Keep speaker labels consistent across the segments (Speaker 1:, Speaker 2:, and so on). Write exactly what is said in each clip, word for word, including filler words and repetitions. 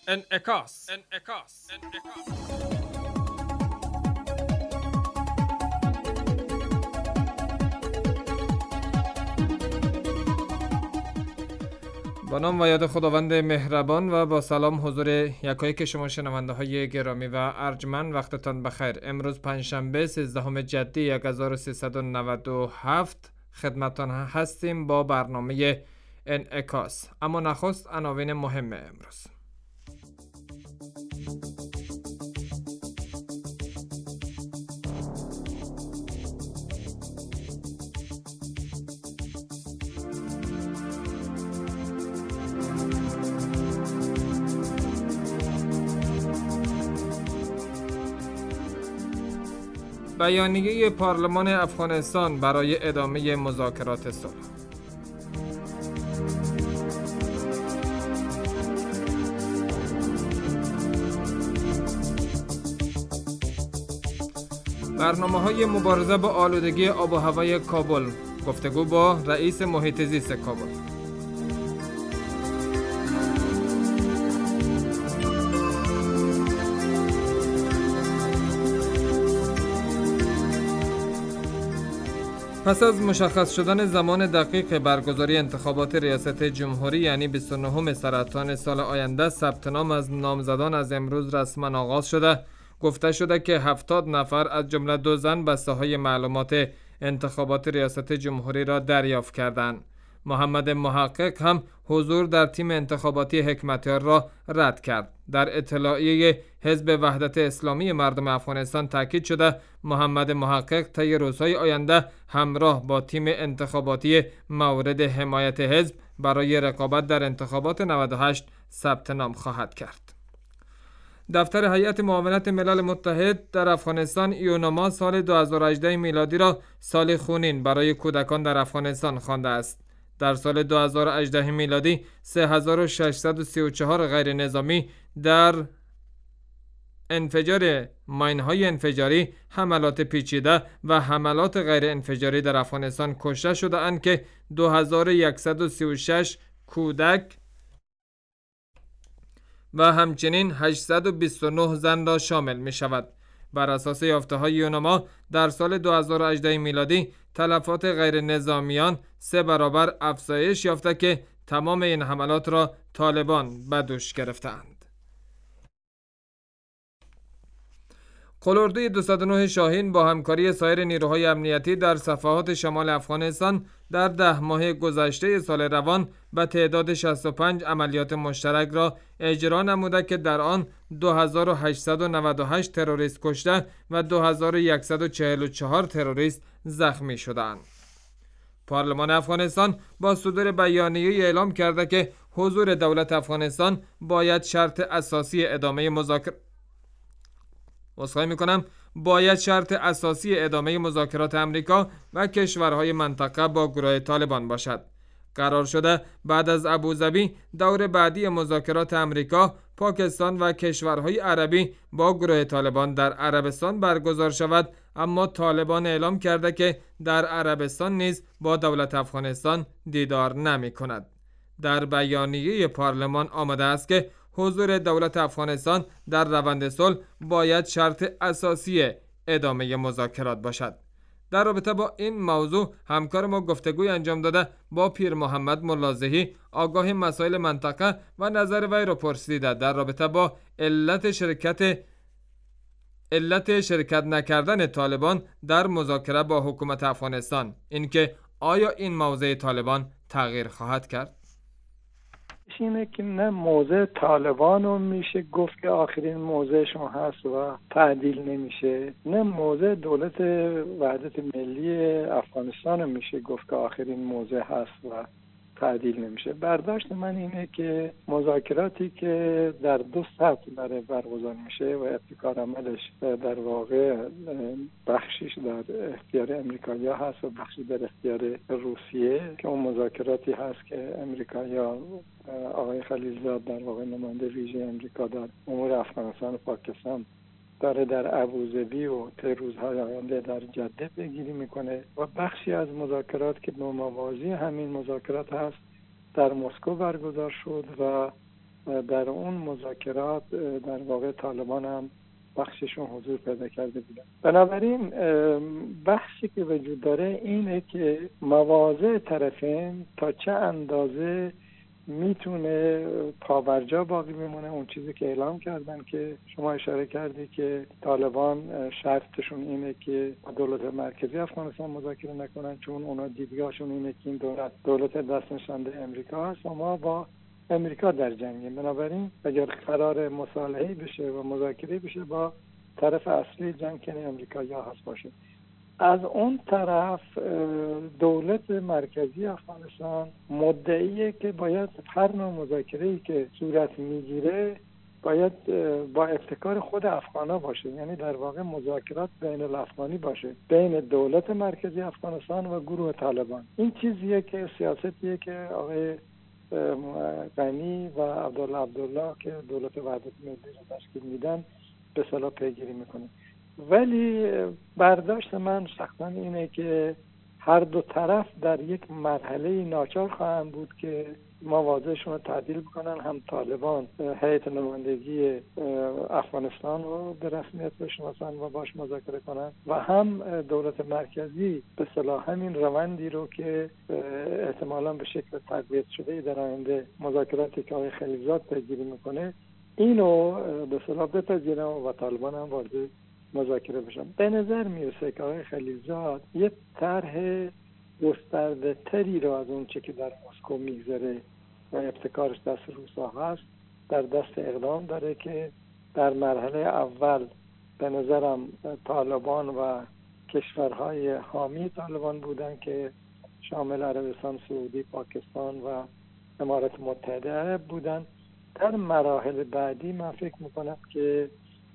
Speaker 1: انعکاس انعکاس انعکاس با نام و یاد خداوند مهربان و با سلام حضور یکایک شما شنونده های گرامی و ارجمند، وقتتان بخیر. امروز پنجشنبه سیزدهم جدی یک هزار و سیصد و نود و هفت خدمتان هستیم با برنامه انعکاس. اما نخست عناوین مهم امروز. بیانیه پارلمان افغانستان برای ادامه مذاکرات صلح. برنامه‌های مبارزه با آلودگی آب و هوای کابل. گفتگو با رئیس محیط زیست کابل. پس از مشخص شدن زمان دقیق برگزاری انتخابات ریاست جمهوری یعنی بیست و نهم سرطان سال آینده، ثبت نام از نامزدان از امروز رسما آغاز شده. گفته شده که هفتاد نفر از جمله دو زن بسته‌های معلومات انتخابات ریاست جمهوری را دریافت کردند. محمد محقق هم حضور در تیم انتخاباتی حکمتیار را رد کرد. در اطلاعیه حزب وحدت اسلامی مردم افغانستان تاکید شده محمد محقق طی روزهای آینده همراه با تیم انتخاباتی مورد حمایت حزب برای رقابت در انتخابات نود و هشت ثبت نام خواهد کرد. دفتر هیئت معاونت ملل متحد در افغانستان یونما سال دو هزار و هجده میلادی را سال خونین برای کودکان در افغانستان خوانده است. در سال دو هزار و هجده میلادی سه هزار و ششصد و سی و چهار غیر نظامی در انفجار ماین‌های انفجاری، حملات پیچیده و حملات غیر انفجاری در افغانستان کشته شده اند که دو هزار و صد و سی و شش کودک و همچنین هشتصد و بیست و نه زن را شامل می شود. بر اساس یافته‌های یونما در سال دو هزار و هجده میلادی تلفات غیر نظامیان سه برابر افزایش یافته که تمام این حملات را طالبان به دوش گرفتند. قلاردوی دویست و نه شاهین با همکاری سایر نیروهای امنیتی در صفحات شمال افغانستان در ده ماه گذشته سال روان به تعداد شصت و پنج عملیات مشترک را اجرا نموده که در آن دو هزار و هشتصد و نود و هشت تروریست کشته و دو هزار و صد و چهل و چهار تروریست زخمی شدند. پارلمان افغانستان با صدور بیانیه اعلام کرده که حضور دولت افغانستان باید شرط اساسی ادامه مذاکرات مصاحبه میکنم باید شرط اساسی ادامه مذاکرات امریکا و کشورهای منطقه با گروه طالبان باشد. قرار شده بعد از ابوظبی دور بعدی مذاکرات امریکا، پاکستان و کشورهای عربی با گروه طالبان در عربستان برگزار شود، اما طالبان اعلام کرده که در عربستان نیز با دولت افغانستان دیدار نمی کند. در بیانیه پارلمان آمده است که حضور دولت افغانستان در روند صلح باید شرط اساسی ادامه مذاکرات باشد. در رابطه با این موضوع همکار ما گفتگوی انجام داده با پیر محمد ملازهی، آگاه مسائل منطقه، و نظر وی را پرسیده در رابطه با علت شرکت علت شرکت نکردن طالبان در مذاکره با حکومت افغانستان، اینکه آیا این موضع طالبان تغییر خواهد کرد؟
Speaker 2: اینه که نه موضع طالبان رو میشه گفت که آخرین موضعشون هست و تعدیل نمیشه، نه موضع دولت وحدت ملی افغانستان رو میشه گفت که آخرین موضع هست و تعدیل نمیشه. برداشت من اینه که مذاکراتی که در دو سطح برای برگزار میشه و ابتکار عملش در واقع بخشیش در اختیار امریکایی هست و بخشی در اختیار روسیه، که اون مذاکراتی هست که امریکایی آقای خلیلزاد در واقع نماینده ویژه امریکا در امور افغانستان و پاکستان داره در ابوظبی و طی روزهای آینده در جده پیگیری میکنه، و بخشی از مذاکرات که به موازی همین مذاکرات هست در مسکو برگزار شد و در اون مذاکرات در واقع طالبان هم بخششون حضور پیدا کرده بودن. بنابراین بحثی که وجود داره اینه که مواضع طرفین تا چه اندازه میتونه پابرجا باقی بمونه. اون چیزی که اعلام کردن که شما اشاره کردی که طالبان شرطشون اینه که دولت مرکزی افغانستان مذاکره نکنن، چون اونا دیدگاهشون اینه که این دولت دولت دست نشانده امریکا هست و ما با امریکا در جنگیم. بنابراین اگر قرار مصالحه بشه و مذاکره بشه با طرف اصلی جنگ کنه امریکا یا هست باشه. از اون طرف دولت مرکزی افغانستان مدعیه که باید هر نوع مذاکره‌ای که صورت میگیره باید با ابتکار خود افغانا باشه، یعنی در واقع مذاکرات بین الافغانی باشه بین دولت مرکزی افغانستان و گروه طالبان. این چیزیه که سیاستیه که آقای غنی و عبدالله عبدالله که دولت وحدت ملی رو تشکیل میدن به صلاح پیگیری میکنه. ولی برداشت من شخصا اینه که هر دو طرف در یک مرحله ناچار خواهند بود که مواضعشون رو تعدیل بکنن. هم طالبان هیئت نمایندگی افغانستان رو به رسمیت بشناسن و باش مذاکره کنن و هم دولت مرکزی به صلاح همین روندی رو که احتمالاً به شکل تقویت شده در آینده مذاکراتی که آقای خلیلزاد پیگیری میکنه اینو به صلاح بپذیرن و طالبان هم وارد مذاکره بشن. به نظر میرسه که آقای خلیلزاد یه طرح گسترده تری رو از اون چه که در مسکو میگذره و ابتکارش دست روسا هست در دست اقدام داره که در مرحله اول به نظرم طالبان و کشورهای حامی طالبان بودن که شامل عربستان سعودی، پاکستان و امارات متحده عرب بودن. در مراحل بعدی من فکر میکنم که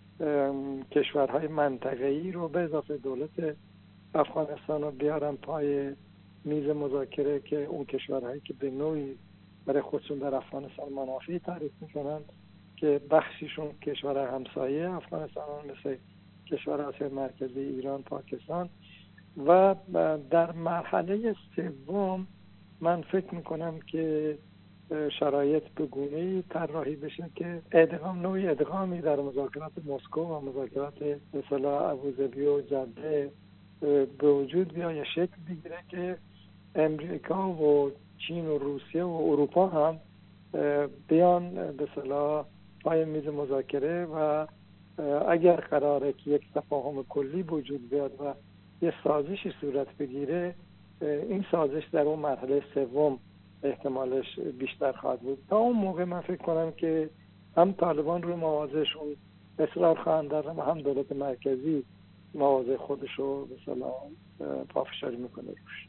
Speaker 2: کشورهای منطقه‌ای رو به اضافه دولت افغانستان رو بیارن پای میز مذاکره که اون کشورهایی که به نوعی برای خودشون در افغانستان منافعی تعریف میکنن که بخشیشون کشورهای همسایه افغانستان مثل کشور آسیای مرکزی، ایران، پاکستان. و در مرحله سوم من فکر میکنم که شرایط به گونه‌ای طراحی بشه که ادغام نوعی ادغامی در مذاکرات مسکو و مذاکرات مثلا ابوظبی و جده به وجود بیاد یا شکل بگیره که امریکا و چین و روسیه و اروپا هم بیان به اصطلاح پای میز مذاکره و اگر قراره که یک تفاهم کلی وجود بیاد و یه سازشی صورت بگیره، این سازش در اون مرحله سوم احتمالش بیشتر خواهد بود. تا اون موقع من فکر کنم که هم طالبان روی مواضعشون اصرار خواهند داشت و هم دولت مرکزی مواضع خودش رو به اصطلاح پافشاری میکنه روش.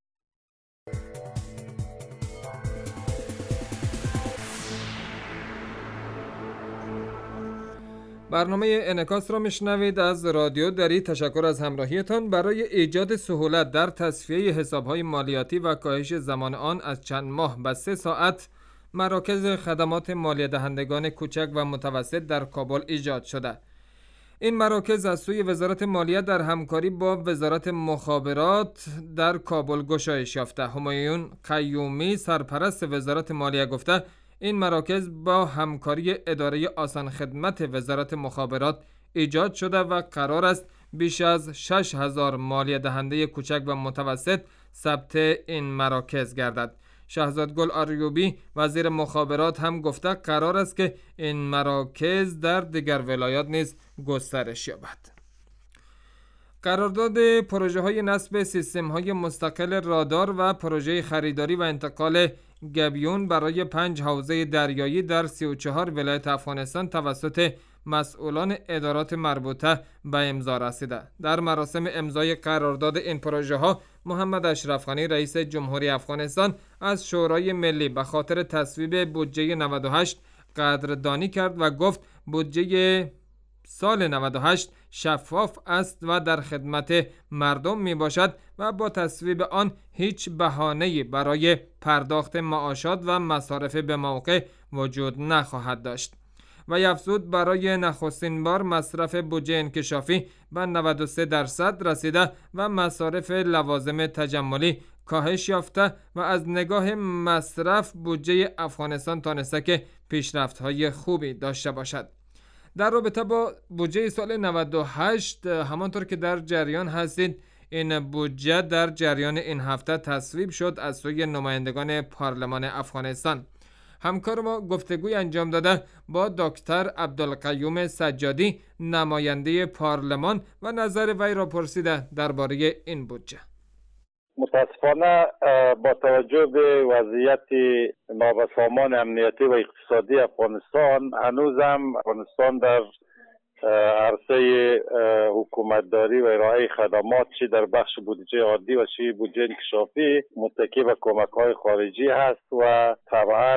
Speaker 1: برنامه انعکاس را میشنوید از رادیو دری. تشکر از همراهیتان. برای ایجاد سهولت در تصفیه حساب‌های مالیاتی و کاهش زمان آن از چند ماه به سه ساعت مراکز خدمات مالیه دهندگان کوچک و متوسط در کابل ایجاد شده. این مراکز از سوی وزارت مالیه در همکاری با وزارت مخابرات در کابل گشایش یافته. همایون قیومی سرپرست وزارت مالیه گفته این مراکز با همکاری اداره آسان خدمت وزارت مخابرات ایجاد شده و قرار است بیش از شش هزار مالیه دهنده کوچک و متوسط ثبت این مراکز گردد. شهزاد گل آریوبی وزیر مخابرات هم گفته قرار است که این مراکز در دیگر ولایات نیز گسترش یابد. قرارداد پروژه های نصب سیستم های مستقل رادار و پروژه خریداری و انتقال گبیون برای پنج حوزه دریایی در سی و چهار ولایت افغانستان توسط مسئولان ادارات مربوطه به امضا رسیده. در مراسم امضای قرارداد این پروژه ها محمد اشرف غنی رئیس جمهوری افغانستان از شورای ملی به خاطر تصویب بودجه نود و هشت قدردانی کرد و گفت بودجه سال نود و هشت شفاف است و در خدمت مردم می باشد و با تصویب آن هیچ بهانه‌ای برای پرداخت معاشات و مصارف به موقع وجود نخواهد داشت. و افزود برای نخستین بار مصرف بودجه انکشافی به نود و سه درصد رسیده و مصارف لوازم تجملی کاهش یافته و از نگاه مصرف بودجه افغانستان تانسته که پیشرفت‌های خوبی داشته باشد. در رابطه با بودجه سال نود و هشت، همانطور که در جریان هستید، این بودجه در جریان این هفته تصویب شد از سوی نمایندگان پارلمان افغانستان. همکار ما گفتگوی انجام داده با دکتر عبدالقیوم سجادی، نماینده پارلمان، و نظر وی را پرسیده درباره این بودجه.
Speaker 3: متاسفانه با توجه به وضعیت نابسامان امنیتی و اقتصادی افغانستان، هنوزم افغانستان در عرصه حکومتداری و ارائه خدمات، چی در بخش بودجه عادی و چی بودجه انکشافی، متکی به کمک‌های خارجی هست و طبعا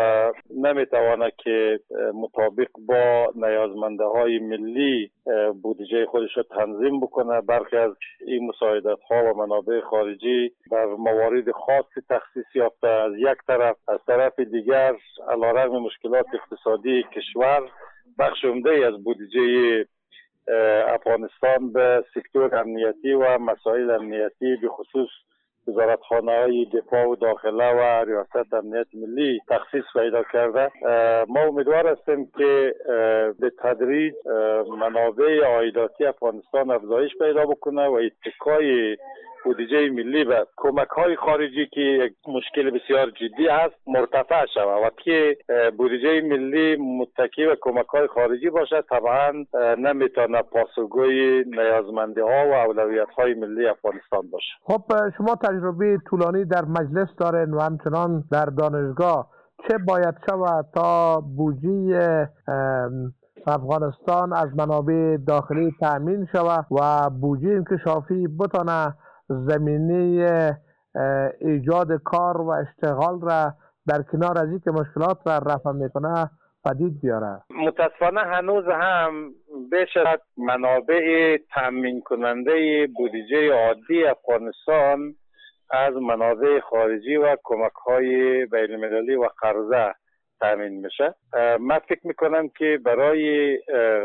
Speaker 3: نمیتواند که مطابق با نیازمندهای ملی بودجه خودش را تنظیم بکنه. برخی از این مساعدت‌ها و منابع خارجی در موارد خاصی تخصیص یافته از یک طرف، از طرف دیگر علیرغم مشکلات اقتصادی کشور، بخش عمده از بودجه افغانستان به سکتور امنیتی و مسائل امنیتی، به خصوص وزارتخانه‌های دفاع و داخله و ریاست امنیت ملی تخصیص پیدا کرده. ما امیدوار هستیم که به تدریج منابع عایداتی افغانستان افزایش پیدا بکنه و اتکای بودجه ملی به کمک‌های خارجی که یک مشکل بسیار جدی هست مرتفع شود. وقتی بودجه ملی متکی به کمک‌های خارجی باشد، طبعا نمیتونه پاسخگوی نیازمندی‌ها و اولویت‌های ملی افغانستان باشه.
Speaker 4: خب شما تجربه طولانی در مجلس دارین و همچنان در دانشگاه، چه باید شود تا بودجه افغانستان از منابع داخلی تأمین شود و بودجه انکشافی بتونه زمینه ایجاد کار و اشتغال را در کنار از اینکه مشکلات را رفع میکنه پدید بیاره؟
Speaker 3: متاسفانه هنوز هم بیشتر منابع تامین کننده بودجه عادی افغانستان از منابع خارجی و کمک‌های بین‌المللی و قرضه تامین میشه. من فکر میکنم که برای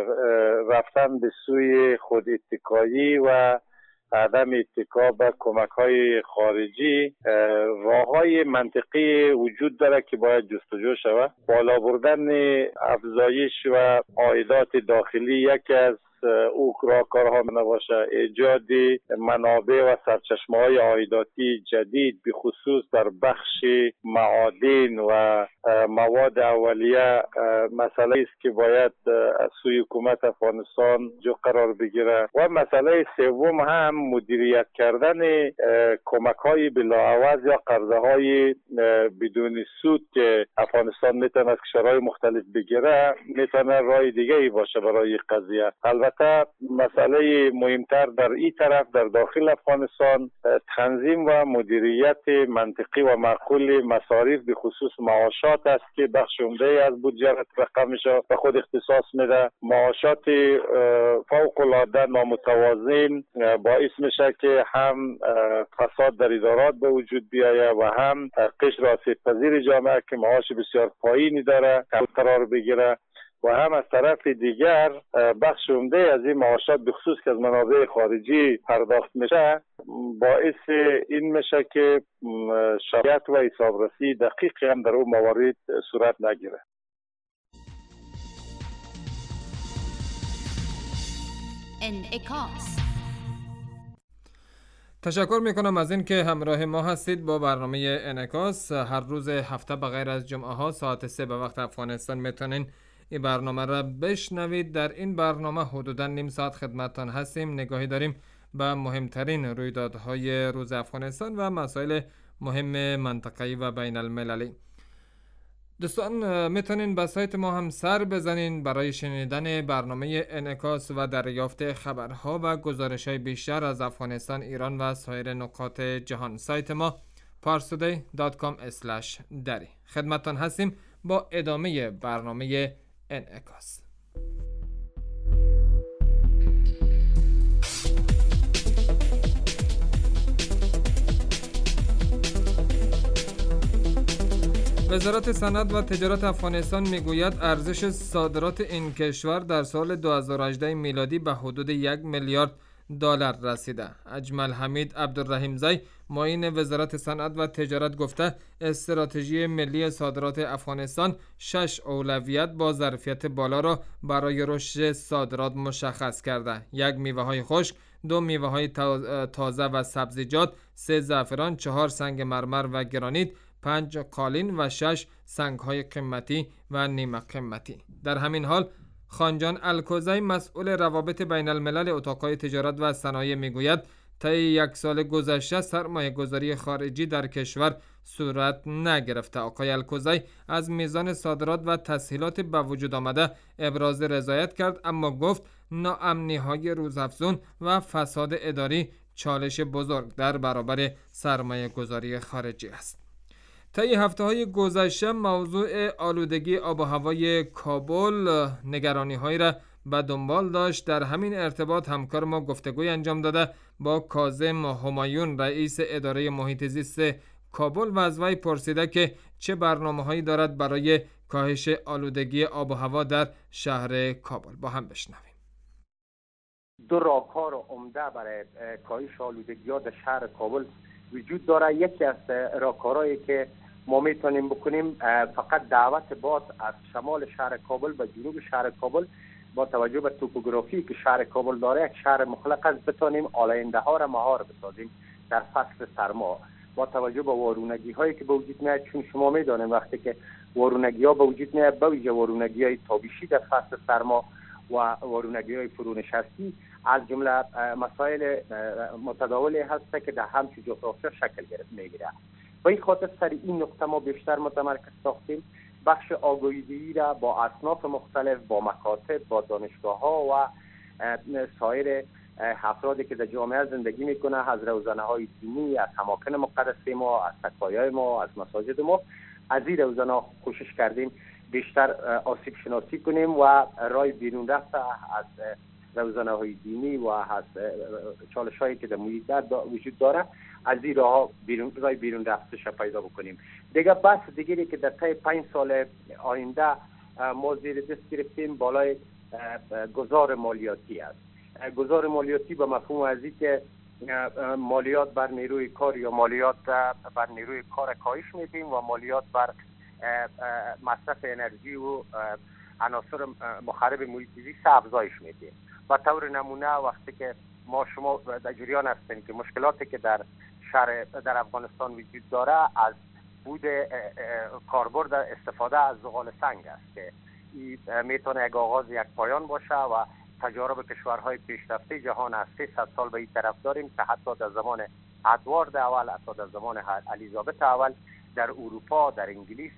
Speaker 3: رفتن به سوی خود اتکایی و عدم اتکا به کمک‌های خارجی، راه‌های منطقی وجود داره که باید جستجو شود. بالا بردن افزایش و عایدات داخلی یکی از او راهکارها نباشه. ایجاد منابع و سرچشمه‌های عایداتی جدید به خصوص در بخش معادن و مواد اولیه مسئله است که باید از سوی حکومت افغانستان جو قرار بگیره. و مسئله سوم هم مدیریت کردن کمک‌های بلاعوض یا قرضه‌های بدون سود که افغانستان میتونه از کشورهای مختلف بگیره، میتونه راه دیگه‌ای باشه برای قضیه. البته مسئله مهمتر در این طرف در داخل افغانستان تنظیم و مدیریت منطقی و معقول مصارف به خصوص معاشات است که بخش عمده از بودجه رقمش به خود اختصاص میده. معاشات فوق العاده نامتوازن باعث میشه که هم فساد در ادارات به وجود بیاید و هم قشر آسیب‌پذیر جامعه که معاش بسیار پایینی داره قرار بگیره و هم از طرف دیگر بخش عمده از این معاشات به خصوص که از منابع خارجی پرداخت میشه باعث این میشه که شرایط و حسابرسی دقیقی هم در اون موارد صورت نگیره.
Speaker 5: انعکاس.
Speaker 1: تشکر میکنم از این که همراه ما هستید با برنامه انعکاس. هر روز هفته به غیر از جمعه ها ساعت سه به وقت افغانستان میتونین این برنامه را بشنوید. در این برنامه حدوداً نیم ساعت خدمتتان هستیم، نگاهی داریم به مهمترین رویدادهای روز افغانستان و مسائل مهم منطقه‌ای و بین المللی. دوستان میتونین به سایت ما هم سر بزنین برای شنیدن برنامه انعکاس و دریافت خبرها و گزارش‌های بیشتر از افغانستان، ایران و سایر نقاط جهان. سایت ما parstoday dot com slash dari. خدمتتان هستیم با ادامه برنامه انعکاس. وزارت صنعت و تجارت افغانستان میگوید ارزش صادرات این کشور در سال دو هزار و هجده میلادی به حدود یک میلیارد دلار رسیده. اجمل حمید عبدالرحیمزی معین وزارت صنعت و تجارت گفته استراتژی ملی صادرات افغانستان شش اولویت با ظرفیت بالا را برای رشد صادرات مشخص کرده. یک میوه های خشک، دو میوه های تازه و سبزیجات، سه زعفران، چهار سنگ مرمر و گرانیت، پنج قالین و شش سنگ های قیمتی و نیمه قیمتی. در همین حال خانجان الکوزی مسئول روابط بین الملل اتاقهای تجارت و صنایع میگوید طی یک سال گذشته سرمایه گذاری خارجی در کشور صورت نگرفته. آقای الکوزی از میزان صادرات و تسهیلات به وجود آمده ابراز رضایت کرد، اما گفت ناامنی های روزافزون و فساد اداری چالش بزرگ در برابر سرمایه گذاری خارجی است. طی هفته‌های گذشته موضوع آلودگی آب و هوای کابل نگرانی‌هایی را به دنبال داشت. در همین ارتباط همکار ما گفتگوی انجام داده با کاظم همایون رئیس اداره محیط زیست کابل و از وی پرسیده که چه برنامه‌هایی دارد برای کاهش آلودگی آب و هوا در شهر کابل. با هم بشنویم.
Speaker 5: دو راهکار عمده برای کاهش آلودگی در شهر کابل وجود داره. یکی از راهکارهایی که ما میتونیم بکنیم فقط دعوت باد از شمال شهر کابل به جنوب شهر کابل با توجه به توپوگرافی که شهر کابل داره، یک شهر مخلق است، بتونیم آلاینده ها را مهار بسازیم در فصل سرما با توجه به وارونگی هایی که به وجود میاد. چون شما میدانیم وقتی که وارونگی ها به وجود میاد، به ویژه وارونگی های تابشی در فصل سرما و وارونگی های فرونشستی از جمله مسائل متداولی هست که در همچون جغرافیا شکل میگیره. و این خاطر سر این نقطه ما بیشتر متمرکز ساختیم. بخش آگاهی‌دهی را با اصناف مختلف، با مکاتب، با دانشگاه ها و سایر افرادی که در جامعه زندگی میکنه، از روزنه های دینی، از اماکن مقدسه ما، از تکایای ما، از مساجد ما، از این روزنه کوشش کردیم بیشتر آسیب شناسی کنیم و رای بیرون رفته از روزنه های دینی و از چالش هایی که در محیط وجود داره از این راه بیرون رای بیرون رفتش پیدا بکنیم. دیگه بحث دیگری که در طی پنج سال آینده ما زیر دست گرفتیم بالای گذار مالیاتی است. گذار مالیاتی به مفهوم از این که مالیات بر نیروی کار یا مالیات بر نیروی کار کاهش میدیم و مالیات بر مصرف انرژی و عناصر مخرب محیط زیست افزایش میدیم. و طور نمونه وقتی که ما شما در جریان هستیم که مشکلاتی که در شهر در افغانستان وجود داره از بود کاربرد استفاده از زغال سنگ است که این میتونه یک آغاز یک پایان باشه و تجارب کشورهای پیشرفته جهان از سیصد سال به این طرف داریم که حتی در زمان ادوارد اول، حتی در زمان الیزابت اول در اروپا، در انگلیس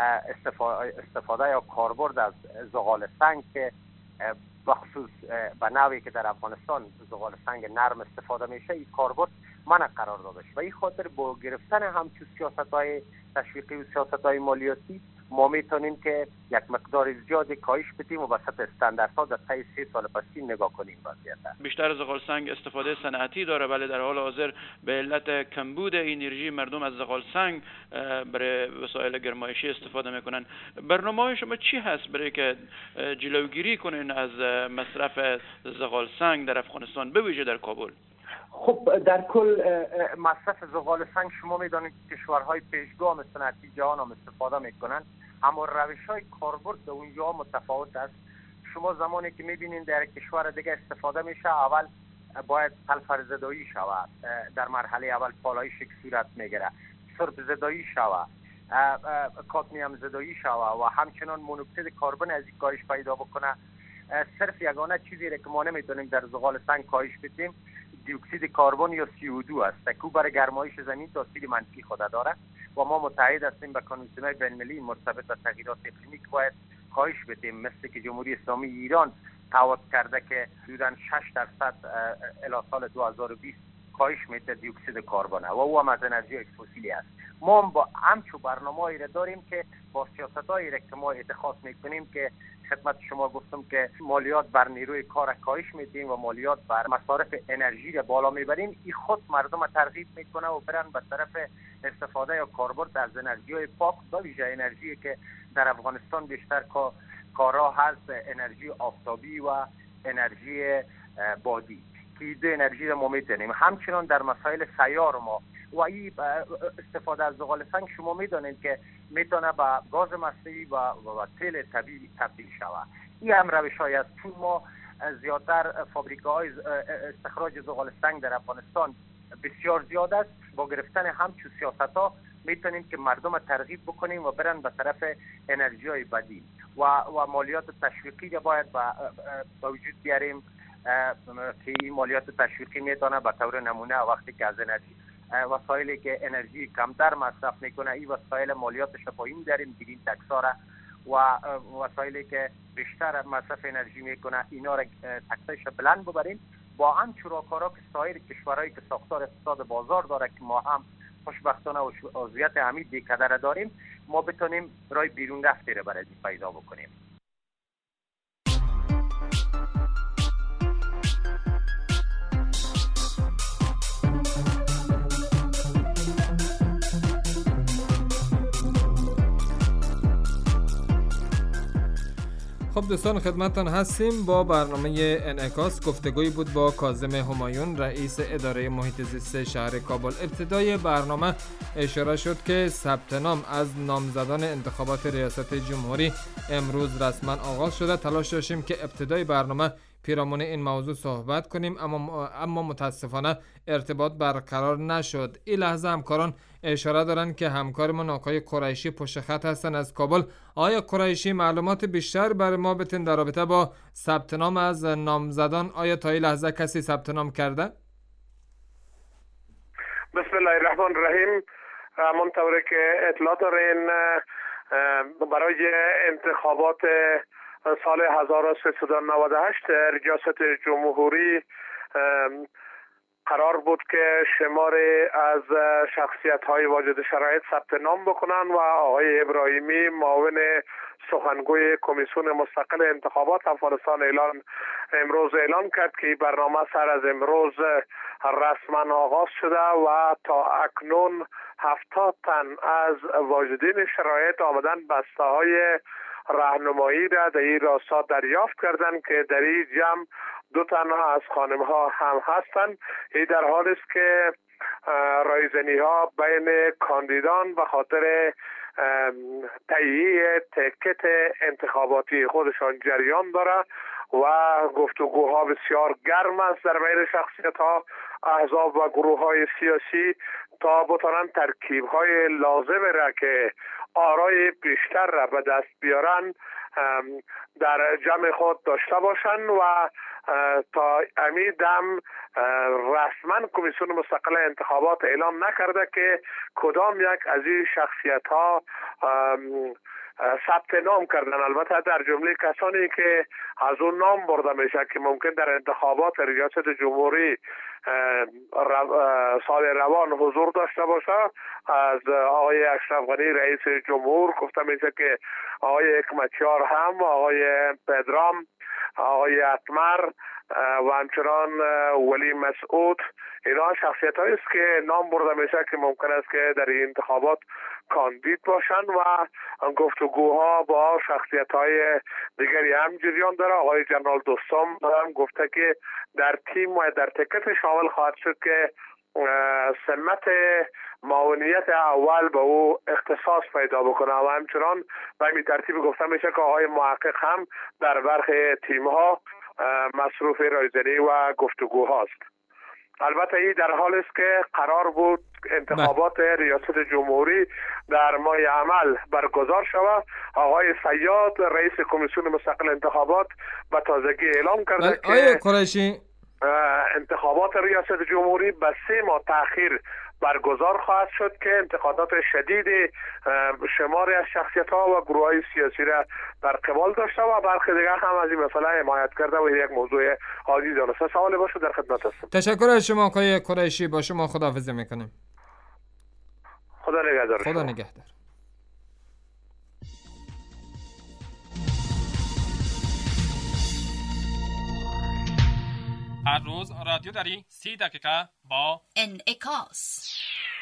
Speaker 5: استفاده یا کاربرد از زغال سنگ که بخصوص به نوعی که در افغانستان زغال سنگ نرم استفاده میشه، این کاربرد منع قرار داده شد. و این خاطر با گرفتن همچون سیاست‌های تشویقی و سیاست‌های مالیاتی ما میتونیم که یک مقدار زیادی کاهش بدیم و به سطح استانداردها در طی سه سال پستی نگاه کنیم وضعیت.
Speaker 6: بیشتر زغال سنگ استفاده صنعتی داره، ولی در حال حاضر به علت کمبود انرژی مردم از زغال سنگ برای وسایل گرمایشی استفاده میکنن. برنامه شما چی هست برای که جلوگیری کنین از مصرف زغال سنگ در افغانستان به ویژه در کابل؟
Speaker 5: خب در کل مصرف زغال سنگ شما میدانید کشورهای پیشگام صنعتی جهان هم استفاده میکنن، اما روش های کاربرد در اونجا متفاوت است. شما زمانی که میبینید در کشور دیگه استفاده میشه، اول باید سلفر زدایی شود، در مرحله اول پالایش یک صورت میگیره، سرب زدایی شود، کادمیم زدایی شود و همچنان مونوکسید کربن از این کاهش پیدا بکنه. صرف یگانه چیزی را که ما نمیتونیم در زغال سنگ کاهش بدیم دی اکسید کربن یا سی او دو است که برای گرمایش زمین تاثیر منفی خود داره و ما متحد هستیم به کنوانسیون‌های بین‌المللی مرتبط با تغییرات اقلیمی که باید کاهش بدیم، مثل که جمهوری اسلامی ایران تعهد کرده که حدوداً شش درصد الی سال دو هزار و بیست کاهش میده دی اکسید کربن و او هم از انرژی فسیلی است. ما با همچو برنامه‌ای را داریم که با سیاست‌هایی را که ما اتخاذ میکنیم که خدمت شما گفتم که مالیات بر نیروی کار کاهش میدیم و مالیات بر مصارف انرژی را بالا میبریم، این خود مردم ترغیب میکنه و برن به طرف استفاده یا کاربرد از انرژی پاک، به ویژه انرژی که در افغانستان بیشتر کارا هست، انرژی آفتابی و انرژی بادی تولید انرژی را ما میتونیم. همچنان در مسائل سیار ما و این استفاده از زغال سنگ شما میدانید که میتونه به گاز مصنوعی و و تیل طبیعی تبدیل شود. این هم روش‌هایی است. چون ما زیادتر فابریکه‌های استخراج زغال سنگ در افغانستان بسیار زیاد است، با گرفتن همچون سیاست‌ها میتونیم که مردم ترغیب بکنیم و برن به طرف انرژی‌های بدیل و و مالیات تشویقی را باید به وجود بیاریم که این مالیات تشویقی میتونه به طور نمونه وقتی که از انرژی وسایلی که انرژی کمتر مصرف میکنه این وسایل مالیاتش را پایین داریم، گرین تکس را و وسایلی که بیشتر مصرف انرژی میکنه اینا را تکسش بلند ببریم. با هم چراکارا که سایر کشورهایی که ساختار اقتصاد بازار داره که ما هم خوشبختانه عضویت همین دیکده داریم، ما بتونیم رای بیرون رفتی رو برای پیدا بکنیم.
Speaker 1: خب دوستان خدمتتان هستیم با برنامه انعکاس. گفتگویی بود با کاظم همایون رئیس اداره محیط زیست شهر کابل. ابتدای برنامه اشاره شد که ثبت نام از نامزدان انتخابات ریاست جمهوری امروز رسما آغاز شده. تلاش داشتیم که ابتدای برنامه پیرامون این موضوع صحبت کنیم اما اما متاسفانه ارتباط برقرار نشد. این لحظه همکاران اشاره دارن که همکارمون آقای قریشی پشت خط هستن از کابل. آیا قریشی معلومات بیشتر برای ما بتین در رابطه با ثبت نام از نامزدان؟ آیا تا این لحظه کسی ثبت نام کرده؟
Speaker 4: بسم الله الرحمن الرحیم. همونطوری که اطلاع دارین برای انتخابات سال هزار و سیصد و نود و هشت ریاست جمهوری قرار بود که شماری از شخصیت‌های واجد شرایط ثبت نام بکنن و آقای ابراهیمی معاون سخنگوی کمیسیون مستقل انتخابات افغانستان اعلان امروز اعلان کرد که برنامه سر از امروز رسما آغاز شده و تا اکنون هفتاد تن از واجدین شرایط آمدن بسته‌های راهنمایی را در این راستا دریافت کردند که در این جمع دو تن از خانم ها هم هستند. این در حال است که رایزنی ها بین کاندیدان به خاطر تهیه تیکت انتخاباتی خودشان جریان داره و گفتگوها بسیار گرم است در بین شخصیت ها، احزاب و گروه های سیاسی تا بتانن ترکیب های لازم را که آرای بیشتر را به دست بیارن در جمع خود داشته باشند و تا امیدم رسما کمیسیون مستقل انتخابات اعلام نکرده که کدام یک از این شخصیت ها ثبت نام کردن. البته در جمله کسانی که از اون نام برده میشه که ممکن در انتخابات ریاست جمهوری سال روان حضور داشته باشه، از آقای اشرف غنی رئیس جمهور گفته میشه که آقای حکمتیار هم، آقای پدرام، آقای اتمر و همچنان ولی مسعود، اینا شخصیت هایی است که نام برده میشه که ممکن است که در این انتخابات کاندید باشند و گفتگوها با شخصیت های دیگری هم جریان داره. آقای جنرال دوستم هم گفته که در تیم و در تکت شامل خواهد شد که سمت معاونیت اول به او اختصاص پیدا بکنه و همچنان به این ترتیب گفته میشه که آقای محقق هم در برخی تیم ها مصروف رایزنی و گفتگو هاست. البته این در حال است که قرار بود انتخابات ریاست جمهوری در ماه عمل برگزار شود. آقای صیاد رئیس کمیسیون مستقل انتخابات به تازگی اعلام کرده که
Speaker 1: آیا قریشی
Speaker 4: انتخابات ریاست جمهوری به سه ماه تأخیر برگزار خواهد شد که انتقادات شدید شماری از شخصیت ها و گروه های سیاسی را در قبال داشته و برخی دیگر هم از این مسئله حمایت کرده و یک موضوع عادی دانسته. سوال باشه در خدمت هستم.
Speaker 1: تشکر از شما آقای قریشی. با شما خداحافظی میکنیم.
Speaker 4: خدا نگهدار.
Speaker 1: خدا نگهدار. هر روز رادیو داری سی دقیقه با
Speaker 7: انعکاس.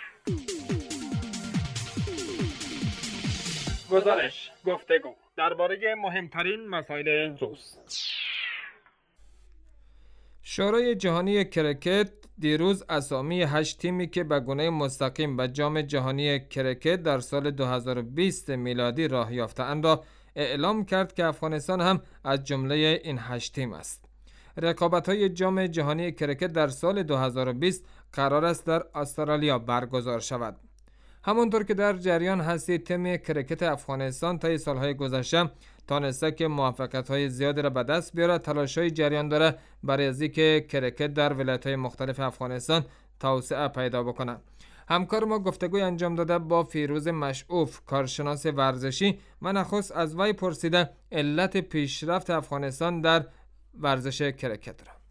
Speaker 1: گزارش، گفتگو درباره مهمترین مسائل روز. شورای جهانی کرکت دیروز اسامی هشت تیمی که به گونه مستقیم به جام جهانی کرکت در سال دو هزار و بیست میلادی راه یافته‌اند را اعلام کرد که افغانستان هم از جمله این هشت تیم است. رقابت‌های جام جهانی کرکت در سال دو هزار و بیست قرار است در استرالیا برگزار شود. همانطور که در جریان هستید، تیم کرکت افغانستان طی سالهای گذشته تانسته که موفقیت‌های زیادی را به دست بیاره. تلاش‌های جریان داره برای از اینکه کرکت در ولایت‌های مختلف افغانستان توسعه پیدا بکنه. همکار ما گفتگوی انجام داده با فیروز مشعوف، کارشناس ورزشی، و نخست از وی پرسیده علت پیشرفت افغانستان در ورزش کرکت را.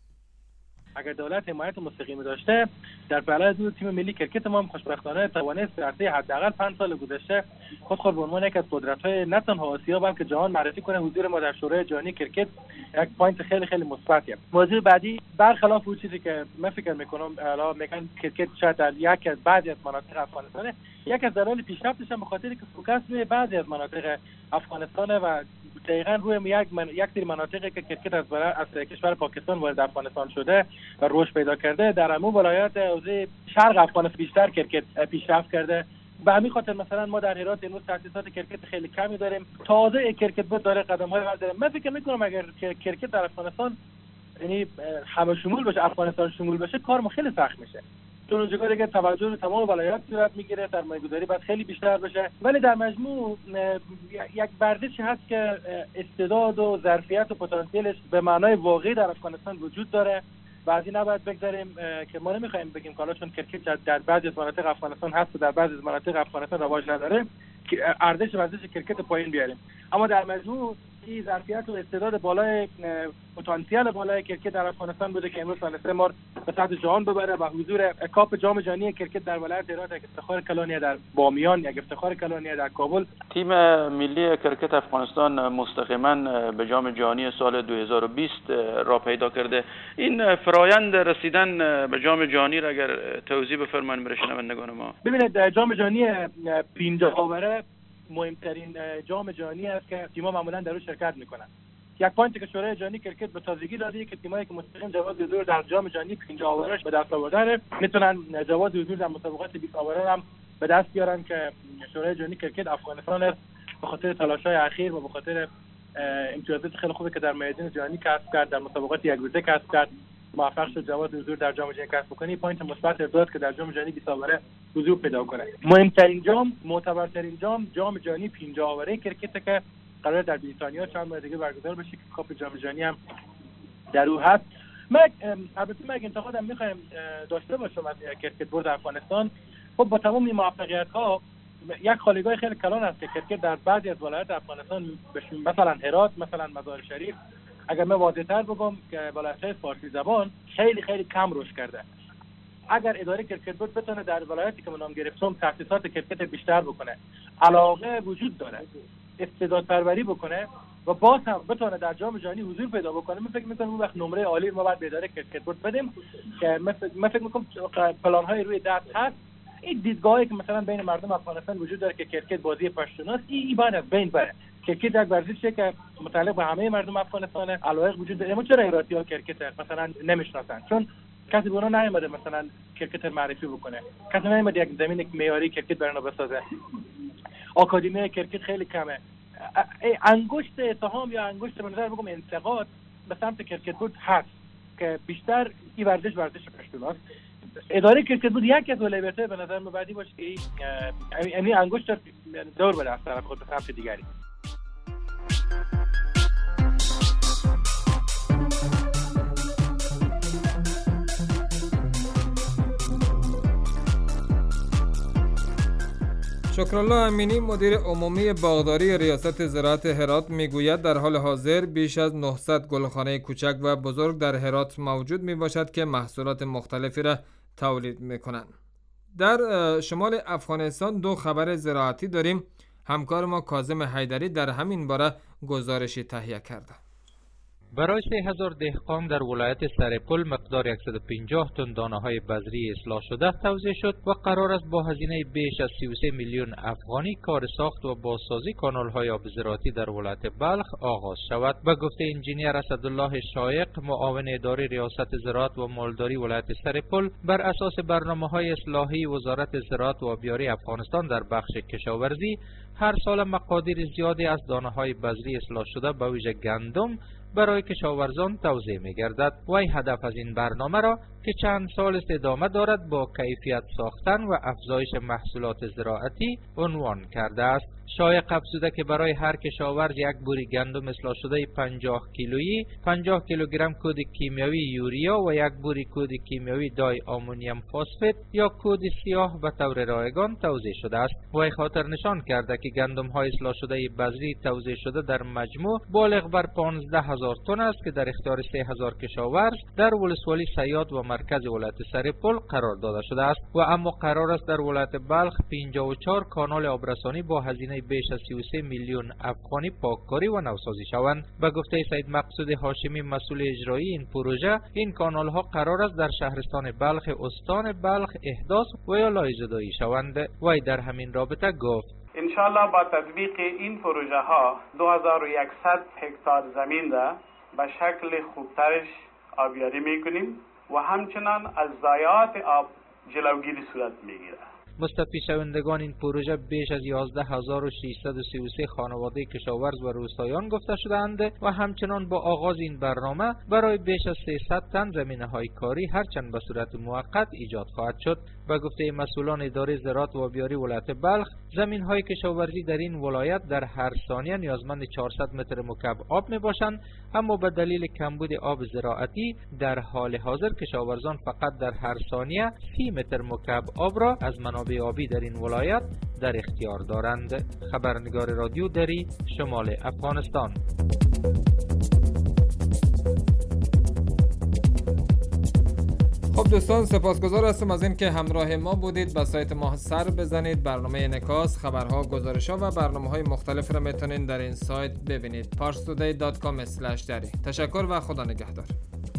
Speaker 7: اگر دولت حمایت مستقیمی داشته، در بلای دو تیم ملی کرکت ما هم خوشبختانه توانست در طی حداقل پنج سال گذشته خود خود به عنوان یک از قدرت‌های نه تنها آسیا بلکه جهان معرفی کنه. حضور ما در شورای جهانی کرکت یک پوینت خیلی خیلی مثبتیه. موضوع بعدی، برخلاف اون چیزی که من فکر میکنم الا میگن کرکت شاید در یک از بعضی از مناطق افغانستان، یک از دلایل پیشرفتش هم به خاطر که فوکس روی بعضی از مناطق افغانستان و دقیقاً روی یک من... یک سری مناطقی که کرکت از برای از کشور پاکستان وارد افغانستان شده و رشد پیدا کرده، در همون ولایات حوزه شرق افغانستان بیشتر کرکت پیشرفت کرده. به همین خاطر مثلا ما در هرات امروز تاسیسات کرکت خیلی کمی داریم. تازه کرکت بود داره قدم‌های برداره. من فکر می‌کنم اگر کرکت در افغانستان یعنی همه شمول بشه، افغانستان شمول بشه، کار ما خیلی سخت میشه. چون اونجا دیگه توجه تمام ولایات صورت میگیره، سرمایه‌گذاری باید خیلی بیشتر بشه. ولی در مجموع یک ورزشی هست که استعداد و ظرفیت و پتانسیلش به معنای واقعی در افغانستان وجود داره و از این نباید بگذاریم که ما نمیخوایم بگیم که حالا چون کرکت در بعضی از مناطق افغانستان هست و در بعضی از مناطق افغانستان رواج نداره که ارزش ورزش کرکت پایین بیاریم. اما در مجموع این ظرفیت و استعداد بالای پتانسیل بالای کرکت در افغانستان بوده که امروز تونسته ما به سطح جهان ببره و حضور کاپ جام جهانی کرکت در ولایت هرات یک افتخار کلانیه، در بامیان یک افتخار کلانیه، در کابل.
Speaker 6: تیم ملی کرکت افغانستان مستقیما به جام جهانی سال دو هزار و بیست را پیدا کرده. این فرایند رسیدن به جام جهانی را اگر توضیح بفرمایید برای شنوندگان ما.
Speaker 7: ببینید، جام جهانی پنجاه آوره مهمترین جام جهانی است که تیم‌ها معمولا در اون شرکت میکنن. یک پوینتی که شورای جهانی کرکت به تازگی داده که تیمایی که مستقیم جواز حضور در جام جهانی پنجاه آورش به دست آوردن میتونن جواز حضور در مسابقات بیست آوره هم به دست بیارن که شورای جهانی کرکت افغانستان است به خاطر تلاش‌های اخیر و به خاطر امتیازات خیلی خوبی که در میدان جهانی کسب کرد، در مسابقات یک روزه کسب کرد، موفق شد جواز حضور در جام جهانی کسب کنه. پوینت مثبت داد که در جام جهانی بیست آوره حضور پیدا کنه. مهمترین جام، معتبرترین جام، جام جهانی پنجاه آوره کرکت که قرار در بریتانیا چند ماه دیگه برگزار بشه که کاپ جام جهانی هم در او هست. من البته من انتقادم میخوایم داشته باشم از کرکت بورد افغانستان. خب با تمام این موفقیت‌ها یک خالیگاه خیلی کلان است که کرکت در بعضی از ولایات افغانستان مثلا هرات، مثلا مزار شریف، اگر من واضح‌تر بگم که ولایت‌های فارسی زبان خیلی خیلی کم رشد کرده. اگر اداره کرکت بورد بتونه در ولایتی که من نام گرفتم تاسیسات کرکت بیشتر بکنه، علاقه وجود داره، استعداد پروری بکنه و باز هم بتونه در جام جهانی حضور پیدا بکنه، من فکر می‌کنم اون وقت نمره عالی ما باید به اداره کرکت بورد بدیم که من فکر می‌کنم پلن‌های روی دست هست. این دیدگاهی که مثلا بین مردم افغانستان وجود داره که کرکت بازی پشتوناست، این باید از بین بره. کرکت یک ورزشیه که متعلق به همه مردم افغانستان، علایق وجود داره. اما چرا ایراتی‌ها کرکت مثلا نمی‌شناسن؟ چون کسی به اونا نیومده مثلا کرکت معرفی بکنه، کسی نیومده یک زمین معیاری کرکت برای اونا بسازه. آکادمی کرکت خیلی کمه. انگشت اتهام یا انگشت به نظر بگم انتقاد به سمت کرکت بود هست که بیشتر این ورزش ورزش پشتوناست. اداره کرکت بود یک از اولویت‌های به نظر من بعدی باشه که این انگشت دور بده از طرف خود به سمت دیگری.
Speaker 1: شکرالله امینی، مدیر عمومی باغداری ریاست زراعت هرات، میگوید در حال حاضر بیش از نهصد گلخانه کوچک و بزرگ در هرات موجود می باشد که محصولات مختلفی را تولید می کنند. در شمال افغانستان دو خبر زراعتی داریم. همکار ما کاظم حیدری در همین باره گزارشی تهیه کرده.
Speaker 8: برای سه هزار دهقان در ولایت سرپل مقدار صد و پنجاه تن دانه‌های بذری اصلاح شده توزیع شد و قرار است با هزینه بیش از سی و سه میلیون افغانی کار ساخت و بازسازی کانال‌های آب زراعتی در ولایت بلخ آغاز شود. به گفته انجینیر اسدالله شایق، معاون اداره ریاست زراعت و مالداری ولایت سرپل، بر اساس برنامه‌های اصلاحی وزارت زراعت و آبیاری افغانستان در بخش کشاورزی، هر سال مقادیر زیادی از دانه‌های بذری اصلاح شده به ویژه گندم برای کشاورزان توزیع می گردد. وی هدف از این برنامه را که چند سال است ادامه دارد با کیفیت ساختن و افزایش محصولات زراعتی عنوان کرده است. شایق افزوده که برای هر کشاورز یک بوری گندم اصلاح شده پنجاه کیلویی، پنجاه کیلوگرم کود کیمیاوی یوریا و یک بوری کود کیمیاوی دای آمونیم فسفت یا کود سیاه به طور رایگان توزیع شده است. وی خاطر نشان کرده که گندم های اصلاح شده بذری توزیع شده در مجموع بالغ بر پانزده هزار تن است که در اختیار سه هزار کشاورز در ولسوالی صیاد و مرکز ولایت سرپل قرار داده شده است و اما قرار است در ولایت بلخ پنجاه و چهار کانال آبرسانی با هزینه بیش از سی و سه میلیون افغانی پاککاری و نوسازی شوند. به گفته سید مقصود هاشمی مسئول اجرایی این پروژه، این کانال ها قرار است در شهرستان بلخ، استان بلخ احداث و یا لایزدایی شوند. وی در همین رابطه گفت:
Speaker 9: انشالله با تطبیق این پروژه ها دو هزار و صد هکتار زمین را به شکل خوبترش آبیاری میکنیم و همچنان از ضایعات آب جلوگیری صورت میگیرد.
Speaker 8: مستفید شوندگان این پروژه بیش از یازده هزار و ششصد و سی و سه خانواده کشاورز و روستاییان گفته شدند و همچنان با آغاز این برنامه برای بیش از سیصد تن زمینه‌های کاری هرچند به صورت موقت ایجاد خواهد شد. به گفته مسئولان اداره زراعت و آبیاری ولایت بلخ، زمین‌های کشاورزی در این ولایت در هر ثانیه نیازمند چهارصد متر مکعب آب میباشند، اما به دلیل کمبود آب زراعتی در حال حاضر کشاورزان فقط در هر ثانیه سی متر مکعب آب را از منابع آبی در این ولایت در اختیار دارند. خبرنگار رادیو دری، شمال افغانستان.
Speaker 1: خب دوستان، سپاسگزار هستم از این که همراه ما بودید. به سایت ما سر بزنید. برنامه انعکاس، خبرها، گزارش‌ها و برنامه‌های مختلف را میتونید در این سایت ببینید. پارس تودی دات کام اسلش دری. تشکر و خدا نگهدار.